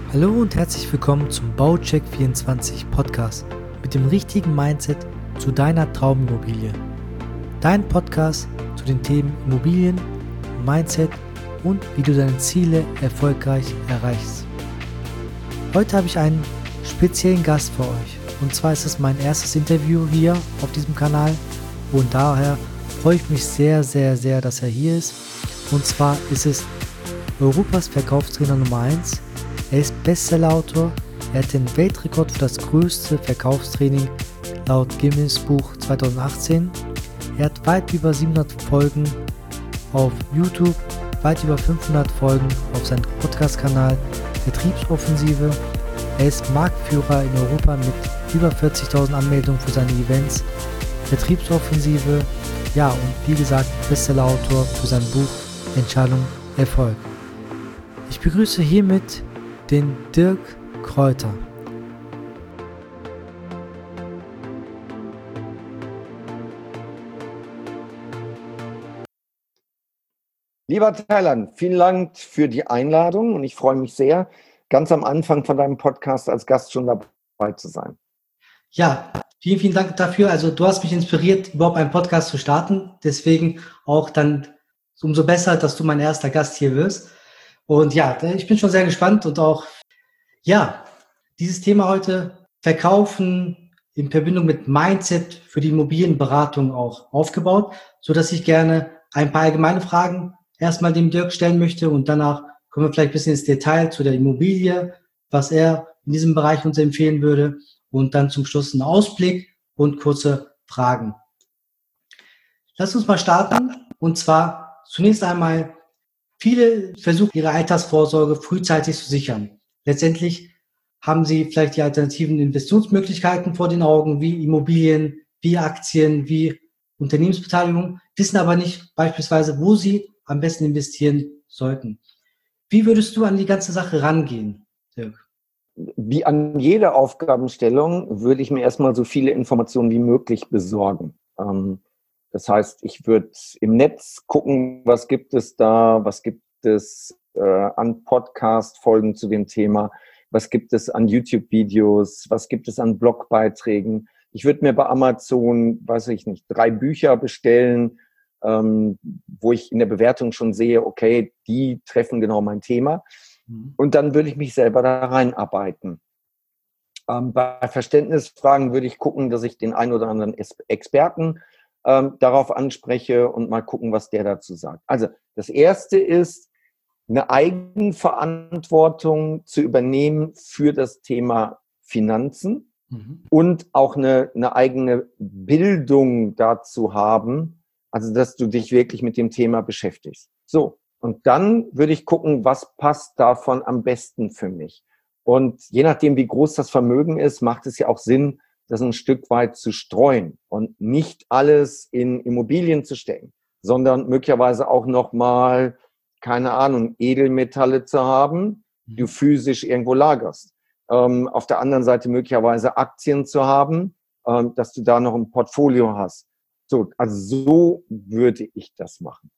Hallo und herzlich willkommen zum Baucheck24 Podcast mit dem richtigen Mindset zu deiner Traumimmobilie. Dein Podcast zu den Themen Immobilien, Mindset und wie du deine Ziele erfolgreich erreichst. Heute habe ich einen speziellen Gast für euch und zwar ist es mein erstes Interview hier auf diesem Kanal und daher freue ich mich sehr, dass er hier ist. Und zwar ist es Europas Verkaufstrainer Nummer 1. Er ist Bestsellerautor, er hat den Weltrekord für das größte Verkaufstraining laut Guinness Buch 2018. Er hat weit über 700 Folgen auf YouTube, weit über 500 Folgen auf seinem Podcast-Kanal Vertriebsoffensive. Er ist Marktführer in Europa mit über 40.000 Anmeldungen für seine Events. Vertriebsoffensive, ja, und wie gesagt, Bestsellerautor für sein Buch Entscheidung Erfolg. Ich begrüße hiermit den Dirk Kräuter. Lieber Thailand, vielen Dank für die Einladung und ich freue mich sehr, ganz am Anfang von deinem Podcast als Gast schon dabei zu sein. Ja, vielen Dank dafür. Also du hast mich inspiriert, überhaupt einen Podcast zu starten. Deswegen auch dann umso besser, dass du mein erster Gast hier wirst. Und ja, ich bin schon sehr gespannt und auch, ja, dieses Thema heute, Verkaufen in Verbindung mit Mindset für die Immobilienberatung auch aufgebaut, so dass ich gerne ein paar allgemeine Fragen erstmal dem Dirk stellen möchte und danach kommen wir vielleicht ein bisschen ins Detail zu der Immobilie, was er in diesem Bereich uns empfehlen würde und dann zum Schluss einen Ausblick und kurze Fragen. Lass uns mal starten und zwar zunächst einmal, viele versuchen ihre Altersvorsorge frühzeitig zu sichern. Letztendlich haben sie vielleicht die alternativen Investitionsmöglichkeiten vor den Augen, wie Immobilien, wie Aktien, wie Unternehmensbeteiligung, wissen aber nicht beispielsweise, wo sie am besten investieren sollten. Wie würdest du an die ganze Sache rangehen, Dirk? Wie an jeder Aufgabenstellung würde ich mir erstmal so viele Informationen wie möglich besorgen. Das heißt, ich würde im Netz gucken, was gibt es da, was gibt es an Podcast-Folgen zu dem Thema, was gibt es an YouTube-Videos, was gibt es an Blogbeiträgen. Ich würde mir bei Amazon, weiß ich nicht, 3 Bücher bestellen, wo ich in der Bewertung schon sehe, okay, die treffen genau mein Thema. Und dann würde ich mich selber da reinarbeiten. Bei Verständnisfragen würde ich gucken, dass ich den einen oder anderen Experten darauf anspreche und mal gucken, was der dazu sagt. Also das Erste ist, eine Eigenverantwortung zu übernehmen für das Thema Finanzen und auch eine eigene Bildung dazu haben, also dass du dich wirklich mit dem Thema beschäftigst. So, und dann würde ich gucken, was passt davon am besten für mich. Und je nachdem, wie groß das Vermögen ist, macht es ja auch Sinn, das ein Stück weit zu streuen und nicht alles in Immobilien zu stecken, sondern möglicherweise auch nochmal, keine Ahnung, Edelmetalle zu haben, die du physisch irgendwo lagerst. Auf der anderen Seite möglicherweise Aktien zu haben, dass du da noch ein Portfolio hast. So, also so würde ich das machen.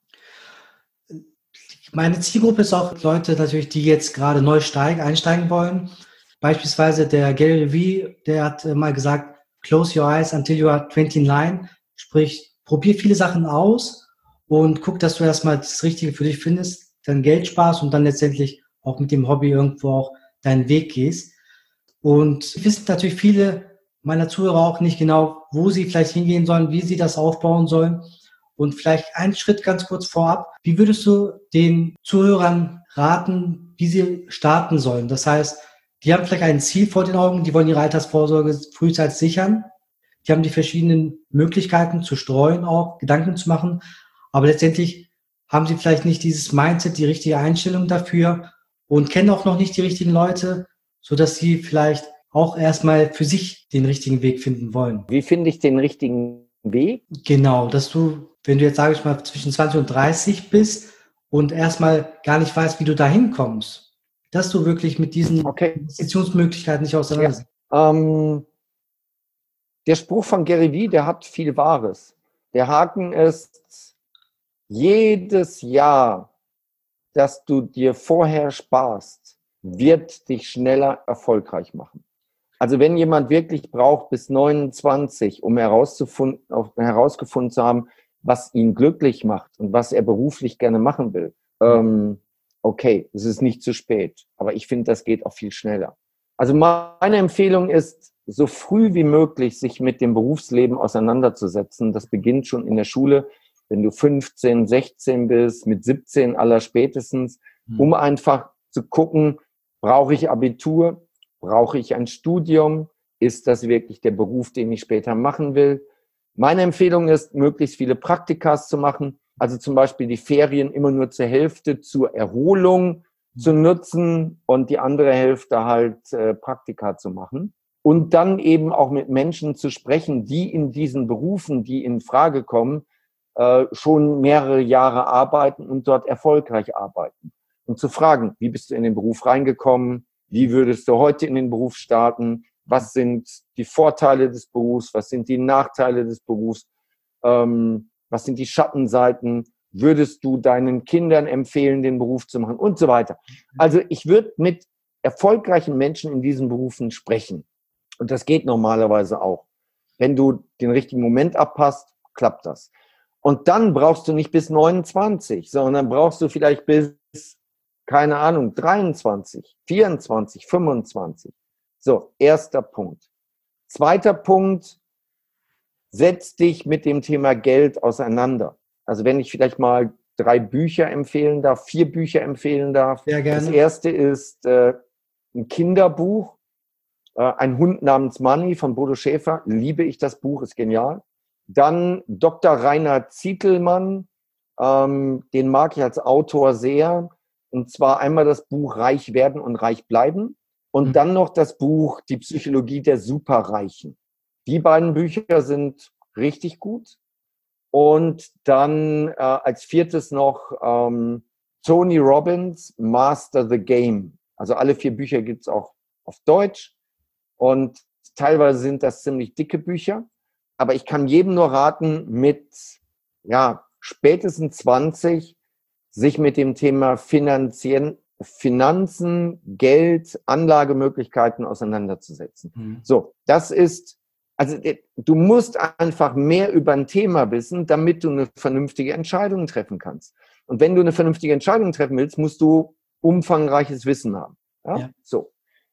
Meine Zielgruppe ist auch Leute natürlich, die jetzt gerade neu einsteigen wollen. Beispielsweise der Gary Vee, der hat mal gesagt, close your eyes until you are 29. Sprich, probier viele Sachen aus und guck, dass du erstmal das Richtige für dich findest, dann Geld sparst und dann letztendlich auch mit dem Hobby irgendwo auch deinen Weg gehst. Und wissen natürlich viele meiner Zuhörer auch nicht genau, wo sie vielleicht hingehen sollen, wie sie das aufbauen sollen. Und vielleicht einen Schritt ganz kurz vorab. Wie würdest du den Zuhörern raten, wie sie starten sollen? Das heißt, die haben vielleicht ein Ziel vor den Augen, die wollen ihre Altersvorsorge frühzeitig sichern. Die haben die verschiedenen Möglichkeiten zu streuen, auch Gedanken zu machen. Aber letztendlich haben sie vielleicht nicht dieses Mindset, die richtige Einstellung dafür und kennen auch noch nicht die richtigen Leute, sodass sie vielleicht auch erstmal für sich den richtigen Weg finden wollen. Wie finde ich den richtigen Weg? Genau, dass du, wenn du jetzt, sage ich mal, zwischen 20 und 30 bist und erstmal gar nicht weißt, wie du da hinkommst, dass du wirklich mit diesen Investitionsmöglichkeiten nicht auseinandersetzt. Ja, der Spruch von Gary Vee, der hat viel Wahres. Der Haken ist, jedes Jahr, das du dir vorher sparst, wird dich schneller erfolgreich machen. Also wenn jemand wirklich braucht bis 29, um herausgefunden zu haben, was ihn glücklich macht und was er beruflich gerne machen will, okay, es ist nicht zu spät. Aber ich finde, das geht auch viel schneller. Also meine Empfehlung ist, so früh wie möglich sich mit dem Berufsleben auseinanderzusetzen. Das beginnt schon in der Schule, wenn du 15, 16 bist, mit 17 allerspätestens, um einfach zu gucken, brauche ich Abitur? Brauche ich ein Studium? Ist das wirklich der Beruf, den ich später machen will? Meine Empfehlung ist, möglichst viele Praktikas zu machen. Also zum Beispiel die Ferien immer nur zur Hälfte zur Erholung zu nutzen und die andere Hälfte halt Praktika zu machen. Und dann eben auch mit Menschen zu sprechen, die in diesen Berufen, die in Frage kommen, schon mehrere Jahre arbeiten und dort erfolgreich arbeiten. Und zu fragen, wie bist du in den Beruf reingekommen? Wie würdest du heute in den Beruf starten? Was sind die Vorteile des Berufs? Was sind die Nachteile des Berufs? Was sind die Schattenseiten? Würdest du deinen Kindern empfehlen, den Beruf zu machen? Und so weiter. Also ich würde mit erfolgreichen Menschen in diesen Berufen sprechen. Und das geht normalerweise auch. Wenn du den richtigen Moment abpasst, klappt das. Und dann brauchst du nicht bis 29, sondern brauchst du vielleicht bis, keine Ahnung, 23, 24, 25. So, erster Punkt. Zweiter Punkt, setz dich mit dem Thema Geld auseinander. Also wenn ich vielleicht mal 3 Bücher empfehlen darf, 4 Bücher empfehlen darf. Sehr gerne. Das erste ist ein Kinderbuch, Ein Hund namens Money von Bodo Schäfer. Liebe ich das Buch, ist genial. Dann Dr. Rainer Zietelmann, den mag ich als Autor sehr. Und zwar einmal das Buch Reich werden und reich bleiben und dann noch das Buch Die Psychologie der Superreichen. Die beiden Bücher sind richtig gut. Und dann als viertes noch Tony Robbins, Master the Game. Also alle 4 Bücher gibt es auch auf Deutsch. Und teilweise sind das ziemlich dicke Bücher. Aber ich kann jedem nur raten, mit spätestens 20 sich mit dem Thema Finanzen, Geld, Anlagemöglichkeiten auseinanderzusetzen. So, das ist, also du musst einfach mehr über ein Thema wissen, damit du eine vernünftige Entscheidung treffen kannst. Und wenn du eine vernünftige Entscheidung treffen willst, musst du umfangreiches Wissen haben. Ja? So.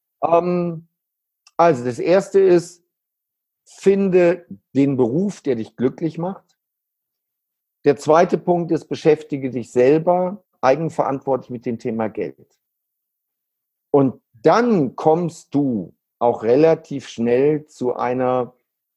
Also das erste ist, finde den Beruf, der dich glücklich macht. Der zweite Punkt ist, beschäftige dich selber eigenverantwortlich mit dem Thema Geld. Und dann kommst du auch relativ schnell zu einer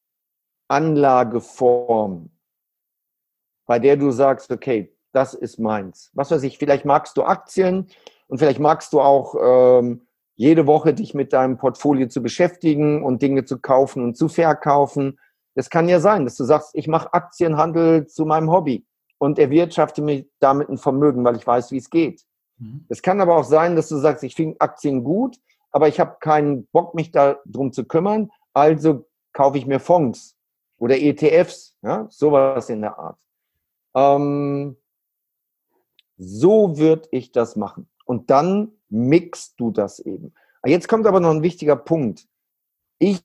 Anlageform, bei der du sagst, okay, das ist meins. Was weiß ich, vielleicht magst du Aktien und vielleicht magst du auch jede Woche dich mit deinem Portfolio zu beschäftigen und Dinge zu kaufen und zu verkaufen. Das kann ja sein, dass du sagst, ich mache Aktienhandel zu meinem Hobby und erwirtschafte mir damit ein Vermögen, weil ich weiß, wie es geht. Es kann aber auch sein, dass du sagst, ich finde Aktien gut, aber ich habe keinen Bock, mich darum zu kümmern, also kaufe ich mir Fonds oder ETFs, ja, sowas in der Art. So würde ich das machen. Und dann mixst du das eben. Jetzt kommt aber noch ein wichtiger Punkt. Ich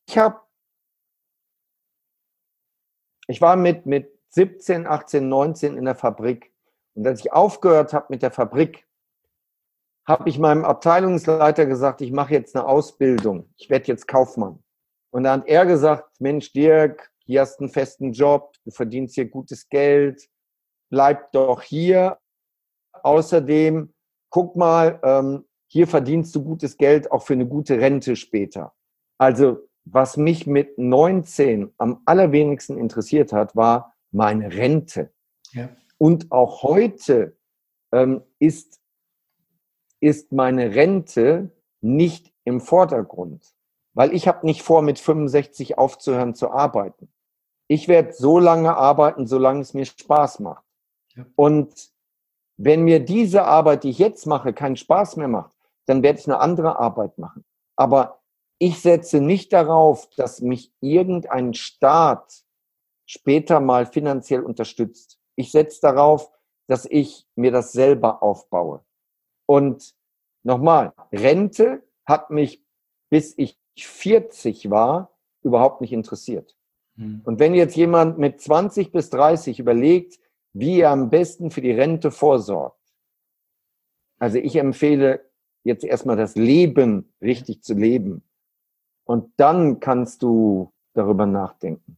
war mit 17, 18, 19 in der Fabrik. Und als ich aufgehört habe mit der Fabrik, habe ich meinem Abteilungsleiter gesagt, ich mache jetzt eine Ausbildung. Ich werde jetzt Kaufmann. Und dann hat er gesagt, Mensch, Dirk, hier hast du einen festen Job, du verdienst hier gutes Geld, bleib doch hier. Außerdem, guck mal, hier verdienst du gutes Geld, auch für eine gute Rente später. Also, was mich mit 19 am allerwenigsten interessiert hat, war meine Rente. Ja. Und auch heute ist meine Rente nicht im Vordergrund, weil ich habe nicht vor, mit 65 aufzuhören zu arbeiten. Ich werde so lange arbeiten, solange es mir Spaß macht. Ja. Und wenn mir diese Arbeit, die ich jetzt mache, keinen Spaß mehr macht, dann werde ich eine andere Arbeit machen. Aber ich setze nicht darauf, dass mich irgendein Staat später mal finanziell unterstützt. Ich setze darauf, dass ich mir das selber aufbaue. Und Nochmal, Rente hat mich, bis ich 40 war, überhaupt nicht interessiert. Und wenn jetzt jemand mit 20 bis 30 überlegt, wie er am besten für die Rente vorsorgt, also ich empfehle jetzt erstmal das Leben richtig zu leben. Und dann kannst du darüber nachdenken.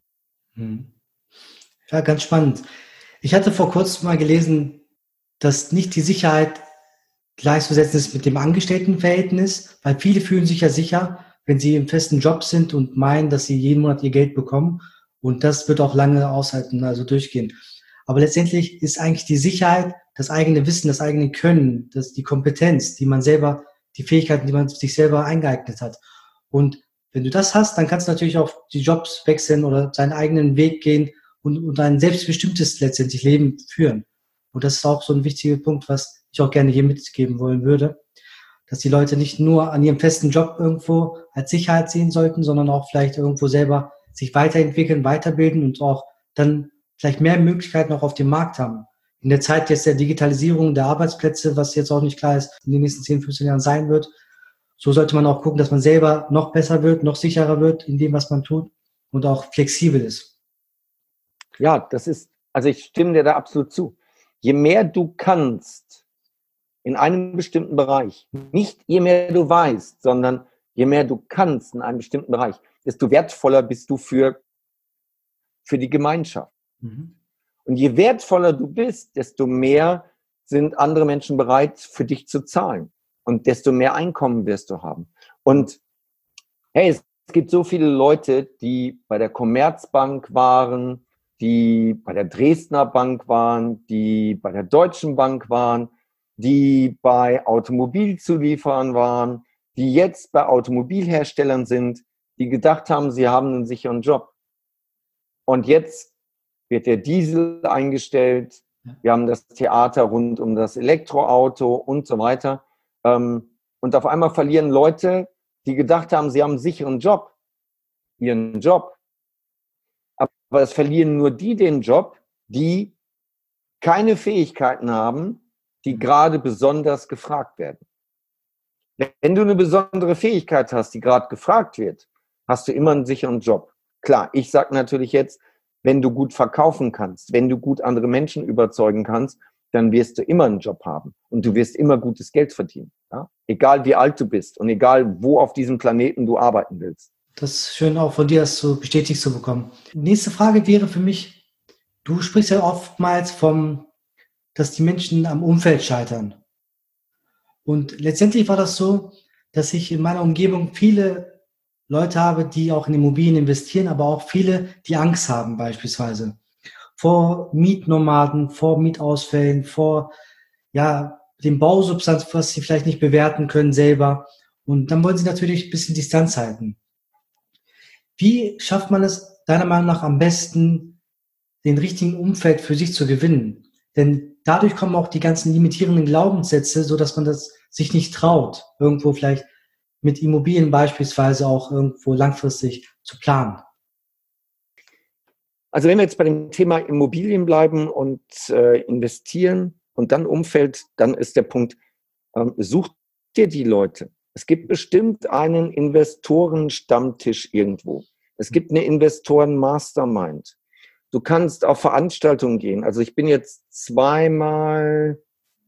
Ja, ganz spannend. Ich hatte vor kurzem mal gelesen, dass nicht die Sicherheit gleichzusetzen ist mit dem Angestelltenverhältnis, weil viele fühlen sich ja sicher, wenn sie im festen Job sind und meinen, dass sie jeden Monat ihr Geld bekommen. Und das wird auch lange aushalten, also durchgehen. Aber letztendlich ist eigentlich die Sicherheit, das eigene Wissen, das eigene Können, die Kompetenz, die man selber, die Fähigkeiten, die man sich selber eingeeignet hat. Und wenn du das hast, dann kannst du natürlich auch die Jobs wechseln oder seinen eigenen Weg gehen und ein selbstbestimmtes letztendlich Leben führen. Und das ist auch so ein wichtiger Punkt, was ich auch gerne hier mitgeben wollen würde, dass die Leute nicht nur an ihrem festen Job irgendwo als Sicherheit sehen sollten, sondern auch vielleicht irgendwo selber sich weiterentwickeln, weiterbilden und auch dann vielleicht mehr Möglichkeiten auch auf dem Markt haben. In der Zeit jetzt der Digitalisierung der Arbeitsplätze, was jetzt auch nicht klar ist, in den nächsten 10, 15 Jahren sein wird, so sollte man auch gucken, dass man selber noch besser wird, noch sicherer wird in dem, was man tut und auch flexibel ist. Ja, also ich stimme dir da absolut zu. Je mehr du kannst in einem bestimmten Bereich, nicht je mehr du weißt, sondern je mehr du kannst in einem bestimmten Bereich, desto wertvoller bist du für die Gemeinschaft. Und je wertvoller du bist, desto mehr sind andere Menschen bereit, für dich zu zahlen. Und desto mehr Einkommen wirst du haben. Und hey, es gibt so viele Leute, die bei der Commerzbank waren, die bei der Dresdner Bank waren, die bei der Deutschen Bank waren, die bei Automobilzulieferern waren, die jetzt bei Automobilherstellern sind, die gedacht haben, sie haben einen sicheren Job. Und jetzt wird der Diesel eingestellt, wir haben das Theater rund um das Elektroauto und so weiter. Und auf einmal verlieren Leute, die gedacht haben, sie haben einen sicheren Job, ihren Job. Aber es verlieren nur die den Job, die keine Fähigkeiten haben, die gerade besonders gefragt werden. Wenn du eine besondere Fähigkeit hast, die gerade gefragt wird, hast du immer einen sicheren Job. Klar, ich sage natürlich jetzt, wenn du gut verkaufen kannst, wenn du gut andere Menschen überzeugen kannst, dann wirst du immer einen Job haben und du wirst immer gutes Geld verdienen. Ja? Egal wie alt du bist und egal wo auf diesem Planeten du arbeiten willst. Das ist schön auch von dir, das so bestätigt zu bekommen. Nächste Frage wäre für mich, du sprichst ja oftmals dass die Menschen am Umfeld scheitern. Und letztendlich war das so, dass ich in meiner Umgebung viele Leute habe, die auch in Immobilien investieren, aber auch viele, die Angst haben beispielsweise vor Mietnomaden, vor Mietausfällen, vor dem Bausubstanz, was sie vielleicht nicht bewerten können selber. Und dann wollen sie natürlich ein bisschen Distanz halten. Wie schafft man es deiner Meinung nach am besten, den richtigen Umfeld für sich zu gewinnen? Denn dadurch kommen auch die ganzen limitierenden Glaubenssätze, so dass man das sich nicht traut, irgendwo vielleicht mit Immobilien beispielsweise auch irgendwo langfristig zu planen. Also wenn wir jetzt bei dem Thema Immobilien bleiben und investieren und dann Umfeld, dann ist der Punkt, such dir die Leute. Es gibt bestimmt einen Investoren-Stammtisch irgendwo. Es gibt eine Investoren-Mastermind. Du kannst auf Veranstaltungen gehen. Also ich bin jetzt zweimal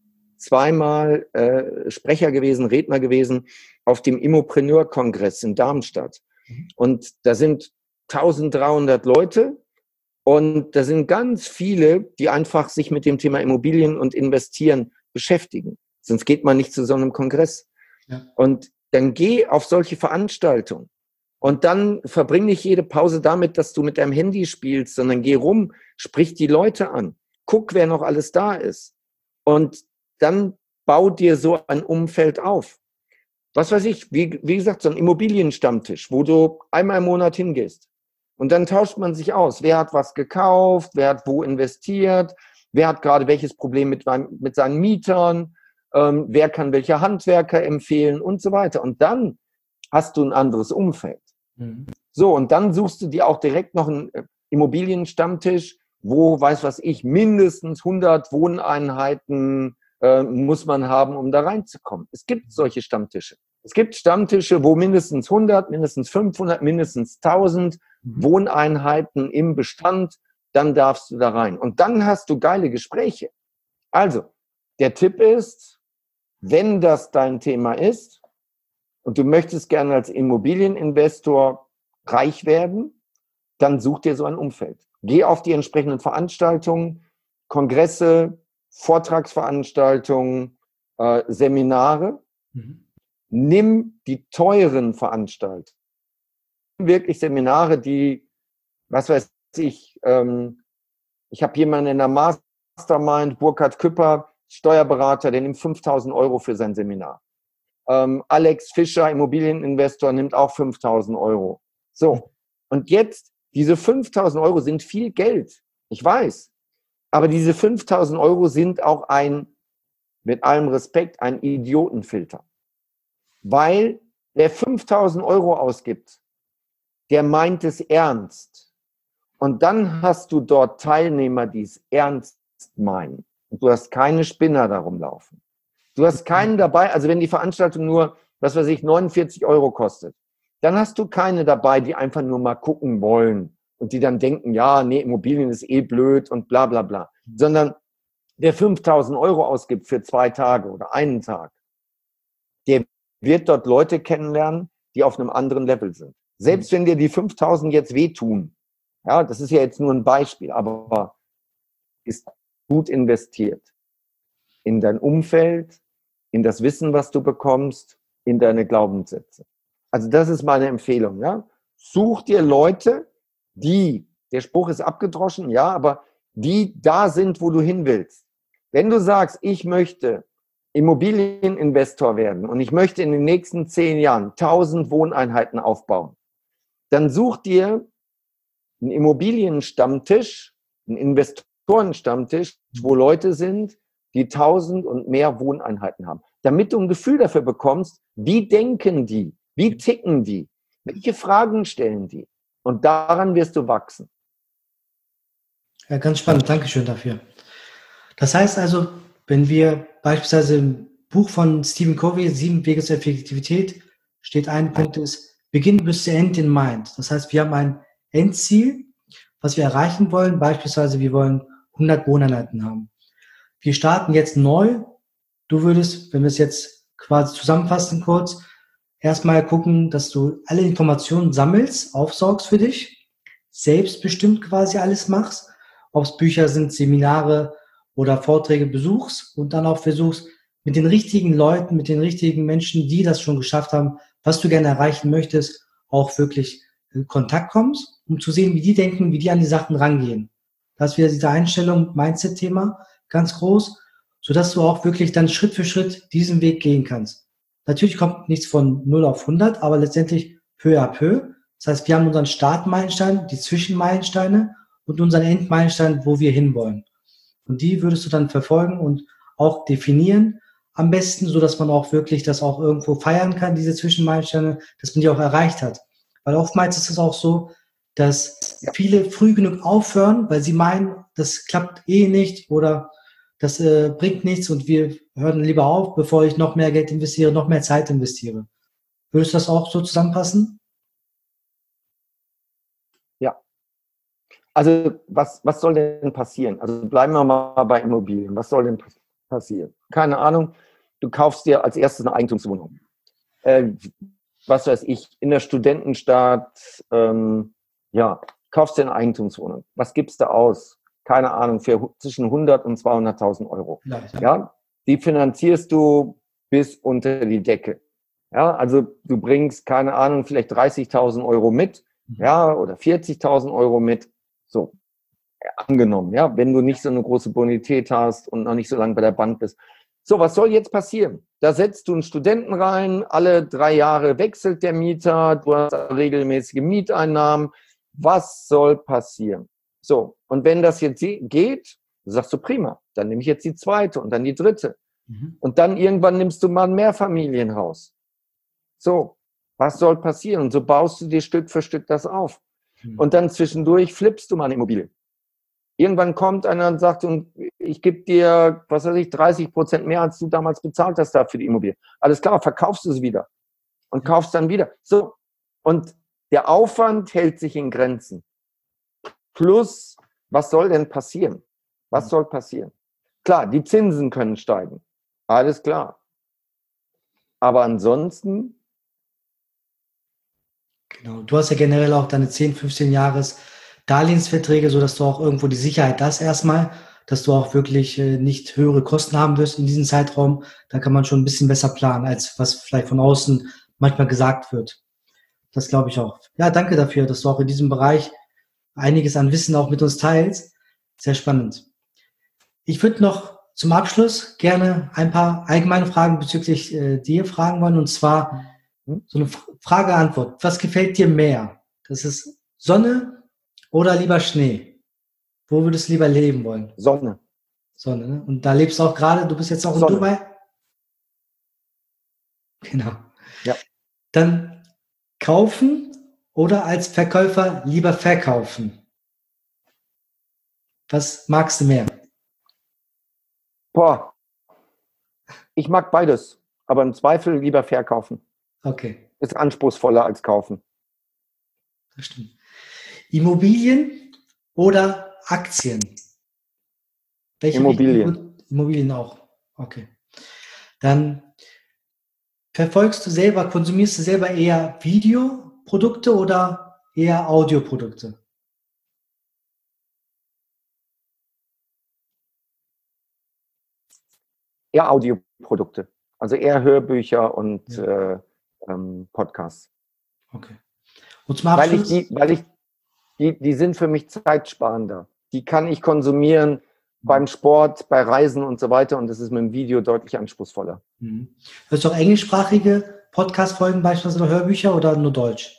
Sprecher gewesen, Redner gewesen auf dem Immopreneur-Kongress in Darmstadt. Und da sind 1300 Leute und da sind ganz viele, die einfach sich mit dem Thema Immobilien und Investieren beschäftigen. Sonst geht man nicht zu so einem Kongress. Ja. Und dann geh auf solche Veranstaltungen. Und dann verbring nicht jede Pause damit, dass du mit deinem Handy spielst, sondern geh rum, sprich die Leute an, guck, wer noch alles da ist. Und dann bau dir so ein Umfeld auf. Was weiß ich, wie gesagt, so ein Immobilienstammtisch, wo du einmal im Monat hingehst. Und dann tauscht man sich aus. Wer hat was gekauft, wer hat wo investiert, wer hat gerade welches Problem mit seinen Mietern, wer kann welche Handwerker empfehlen und so weiter. Und dann hast du ein anderes Umfeld. Mhm. So, und dann suchst du dir auch direkt noch einen Immobilienstammtisch, wo, weiß was ich, mindestens 100 Wohneinheiten muss man haben, um da reinzukommen. Es gibt solche Stammtische. Es gibt Stammtische, wo mindestens 100, mindestens 500, mindestens 1000 Wohneinheiten im Bestand, dann darfst du da rein. Und dann hast du geile Gespräche. Also, der Tipp ist, wenn das dein Thema ist und du möchtest gerne als Immobilieninvestor reich werden, dann such dir so ein Umfeld. Geh auf die entsprechenden Veranstaltungen, Kongresse, Vortragsveranstaltungen, Seminare. Nimm die teuren Veranstaltungen. Wirklich Seminare, die, was weiß ich, ich habe jemanden in der Mastermind, Burkhard Küpper, Steuerberater, der nimmt 5.000 € für sein Seminar. Alex Fischer, Immobilieninvestor, nimmt auch 5.000 €. So, und jetzt, diese 5.000 € sind viel Geld, ich weiß, aber diese 5.000 € sind auch mit allem Respekt, ein Idiotenfilter. Weil der 5.000 € ausgibt, der meint es ernst. Und dann hast du dort Teilnehmer, die es ernst meinen. Und du hast keine Spinner darum laufen. Du hast keinen dabei, also wenn die Veranstaltung nur, was weiß ich, 49 € kostet, dann hast du keine dabei, die einfach nur mal gucken wollen und die dann denken, ja, nee, Immobilien ist eh blöd und bla bla bla. Sondern der 5.000 € ausgibt für 2 Tage oder einen Tag, der wird dort Leute kennenlernen, die auf einem anderen Level sind. Selbst wenn dir die 5.000 jetzt wehtun, ja, das ist ja jetzt nur ein Beispiel, aber ist gut investiert in dein Umfeld, in das Wissen, was du bekommst, in deine Glaubenssätze. Also das ist meine Empfehlung, ja. Such dir Leute, der Spruch ist abgedroschen, ja, aber die da sind, wo du hin willst. Wenn du sagst, ich möchte Immobilieninvestor werden und ich möchte in den nächsten 10 Jahren 1.000 Wohneinheiten aufbauen, dann such dir einen Immobilienstammtisch, einen Investorenstammtisch, wo Leute sind, die 1.000 und mehr Wohneinheiten haben. Damit du ein Gefühl dafür bekommst, wie denken die, wie ticken die, welche Fragen stellen die. Und daran wirst du wachsen. Ja, ganz spannend. Dankeschön dafür. Das heißt also, wenn wir beispielsweise im Buch von Stephen Covey, 7 Wege zur Effektivität, steht ein Punkt ist, Begin bis zu End in Mind. Das heißt, wir haben ein Endziel, was wir erreichen wollen. Beispielsweise, wir wollen 100 Wohneinheiten haben. Wir starten jetzt neu. Du würdest, wenn wir es jetzt quasi zusammenfassen kurz, erstmal gucken, dass du alle Informationen sammelst, aufsaugst für dich, selbstbestimmt quasi alles machst, ob es Bücher sind, Seminare oder Vorträge besuchst und dann auch versuchst, mit den richtigen Leuten, mit den richtigen Menschen, die das schon geschafft haben, was du gerne erreichen möchtest, auch wirklich in Kontakt kommst, um zu sehen, wie die denken, wie die an die Sachen rangehen. Das ist wieder diese Einstellung, Mindset-Thema, ganz groß, sodass du auch wirklich dann Schritt für Schritt diesen Weg gehen kannst. Natürlich kommt nichts von 0 auf 100, aber letztendlich peu à peu. Das heißt, wir haben unseren Startmeilenstein, die Zwischenmeilensteine und unseren Endmeilenstein, wo wir hinwollen. Und die würdest du dann verfolgen und auch definieren, am besten, so dass man auch wirklich das auch irgendwo feiern kann, diese Zwischenmeilensteine, dass man die auch erreicht hat. Weil oftmals ist es auch so, dass viele früh genug aufhören, weil sie meinen, das klappt eh nicht oder das bringt nichts und wir hören lieber auf, bevor ich noch mehr Geld investiere, noch mehr Zeit investiere. Würdest du das auch so zusammenfassen? Ja. Also was soll denn passieren? Also bleiben wir mal bei Immobilien. Was soll denn passieren? Keine Ahnung. Du kaufst dir als erstes eine Eigentumswohnung. Was weiß ich, in der Studentenstadt, kaufst dir eine Eigentumswohnung. Was gibst du aus? Keine Ahnung, für zwischen 100 und 200.000 €. Ja, die finanzierst du bis unter die Decke. Ja, also du bringst, keine Ahnung, vielleicht 30.000 € mit, ja, oder 40.000 € mit. So, angenommen, ja, wenn du nicht so eine große Bonität hast und noch nicht so lange bei der Bank bist. So, was soll jetzt passieren? Da setzt du einen Studenten rein, alle 3 Jahre wechselt der Mieter, du hast regelmäßige Mieteinnahmen. Was soll passieren? So, und wenn das jetzt geht, sagst du prima, dann nehme ich jetzt die zweite und dann die dritte. Und dann irgendwann nimmst du mal ein Mehrfamilienhaus. So, was soll passieren? Und so baust du dir Stück für Stück das auf. Und dann zwischendurch flippst du mal eine Immobilie. Irgendwann kommt einer und sagt, und ich gebe dir, was weiß ich, 30% mehr, als du damals bezahlt hast da für die Immobilie. Alles klar, verkaufst du es wieder und kaufst dann wieder. So. Und der Aufwand hält sich in Grenzen. Plus, was soll denn passieren? Was soll passieren? Klar, die Zinsen können steigen. Alles klar. Aber ansonsten. Genau. Du hast ja generell auch deine 10, 15 Jahres Darlehensverträge, sodass du auch irgendwo die Sicherheit hast erstmal, dass du auch wirklich nicht höhere Kosten haben wirst in diesem Zeitraum. Da kann man schon ein bisschen besser planen, als was vielleicht von außen manchmal gesagt wird. Das glaube ich auch. Ja, danke dafür, dass du auch in diesem Bereich einiges an Wissen auch mit uns teilst. Sehr spannend. Ich würde noch zum Abschluss gerne ein paar allgemeine Fragen bezüglich dir fragen wollen. Und zwar so eine Frage-Antwort. Was gefällt dir mehr? Das ist Sonne oder lieber Schnee? Wo würdest du lieber leben wollen? Sonne. Sonne, ne? Und da lebst du auch gerade. Du bist jetzt auch in Sonne. Dubai? Genau. Ja. Dann kaufen oder als Verkäufer lieber verkaufen? Was magst du mehr? Boah. Ich mag beides, aber im Zweifel lieber verkaufen. Okay. Ist anspruchsvoller als kaufen. Das stimmt. Immobilien oder Aktien? Welche Immobilien. Immobilien auch. Okay. Dann konsumierst du selber eher Videoprodukte oder eher Audioprodukte? Eher Audioprodukte. Also eher Hörbücher und Podcasts. Okay. Und zum Abschluss? Die sind für mich zeitsparender. Die kann ich konsumieren beim Sport, bei Reisen und so weiter. Und das ist mit dem Video deutlich anspruchsvoller. Mhm. Hörst du auch englischsprachige Podcast-Folgen beispielsweise oder Hörbücher oder nur Deutsch?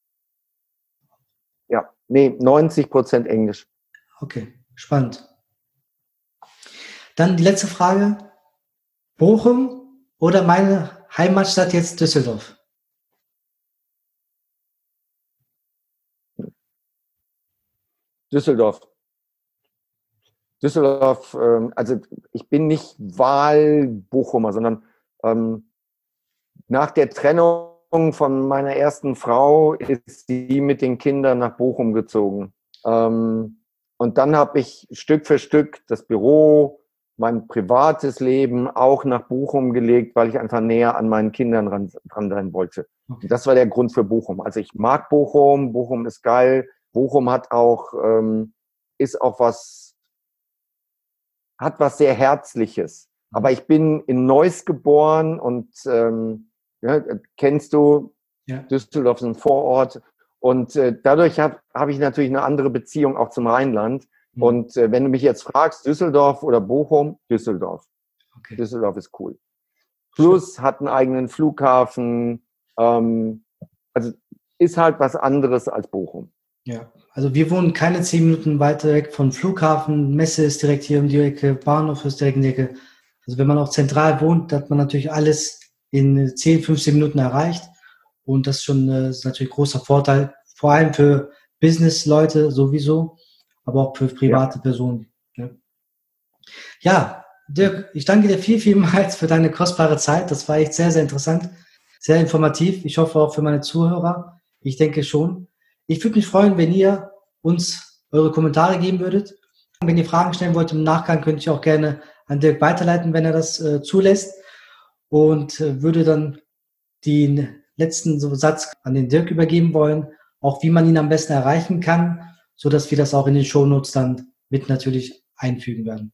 Ja, nee, 90% Englisch. Okay, spannend. Dann die letzte Frage. Bochum oder meine Heimatstadt jetzt Düsseldorf? Düsseldorf. Also ich bin nicht Wahlbochumer, sondern nach der Trennung von meiner ersten Frau ist sie mit den Kindern nach Bochum gezogen. Und dann habe ich Stück für Stück das Büro, mein privates Leben auch nach Bochum gelegt, weil ich einfach näher an meinen Kindern dran sein wollte. Okay. Das war der Grund für Bochum. Also ich mag Bochum, Bochum ist geil. Bochum hat auch was sehr Herzliches. Aber ich bin in Neuss geboren und kennst du, ja. Düsseldorf ist ein Vorort. Und dadurch habe ich natürlich eine andere Beziehung auch zum Rheinland. Mhm. Und wenn du mich jetzt fragst, Düsseldorf oder Bochum, Düsseldorf. Okay. Düsseldorf ist cool. Plus hat einen eigenen Flughafen. Also ist halt was anderes als Bochum. Ja, also wir wohnen keine 10 Minuten weiter weg von Flughafen, Messe ist direkt hier um die Ecke, Bahnhof ist direkt in die Ecke. Also wenn man auch zentral wohnt, hat man natürlich alles in 10, 15 Minuten erreicht. Und das ist natürlich ein großer Vorteil, vor allem für Business-Leute sowieso, aber auch für private Personen. Ja, Dirk, ich danke dir vielmals für deine kostbare Zeit. Das war echt sehr, sehr interessant, sehr informativ. Ich hoffe auch für meine Zuhörer. Ich denke schon. Ich würde mich freuen, wenn ihr uns eure Kommentare geben würdet. Wenn ihr Fragen stellen wollt im Nachgang, könnt ihr auch gerne an Dirk weiterleiten, wenn er das zulässt. Und würde dann den letzten Satz an den Dirk übergeben wollen, auch wie man ihn am besten erreichen kann, sodass wir das auch in den Shownotes dann mit natürlich einfügen werden.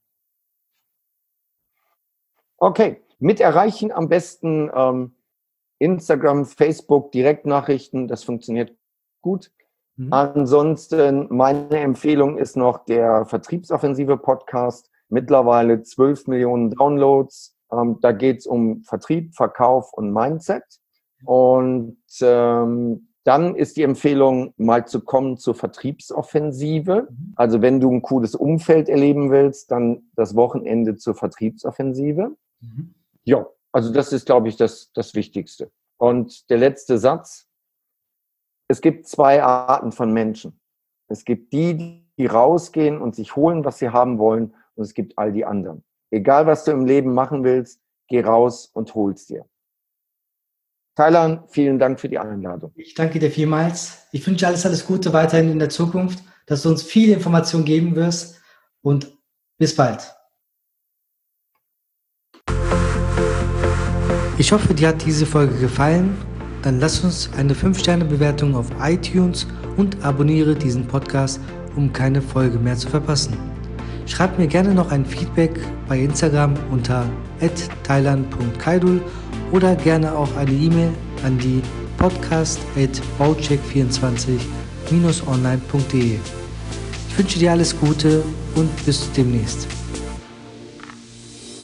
Okay, mit erreichen am besten Instagram, Facebook, Direktnachrichten, das funktioniert gut. Mhm. Ansonsten, meine Empfehlung ist noch der Vertriebsoffensive Podcast, mittlerweile 12 Millionen Downloads. Da geht es um Vertrieb, Verkauf und Mindset. Und dann ist die Empfehlung, mal zu kommen zur Vertriebsoffensive. Also wenn du ein cooles Umfeld erleben willst, dann das Wochenende zur Vertriebsoffensive. Mhm. Ja, also das ist, glaube ich, das Wichtigste. Und der letzte Satz: Es gibt 2 Arten von Menschen. Es gibt die die rausgehen und sich holen, was sie haben wollen, und es gibt all die anderen. Egal, was du im Leben machen willst, geh raus und hol's dir. Thailand, vielen Dank für die Einladung. Ich danke dir vielmals. Ich wünsche alles Gute weiterhin in der Zukunft, dass du uns viele Informationen geben wirst und bis bald. Ich hoffe, dir hat diese Folge gefallen. Dann lass uns eine 5-Sterne-Bewertung auf iTunes und abonniere diesen Podcast, um keine Folge mehr zu verpassen. Schreib mir gerne noch ein Feedback bei Instagram unter @thailand.kaidul oder gerne auch eine E-Mail an die podcast@baucheck24-online.de. Ich wünsche dir alles Gute und bis demnächst.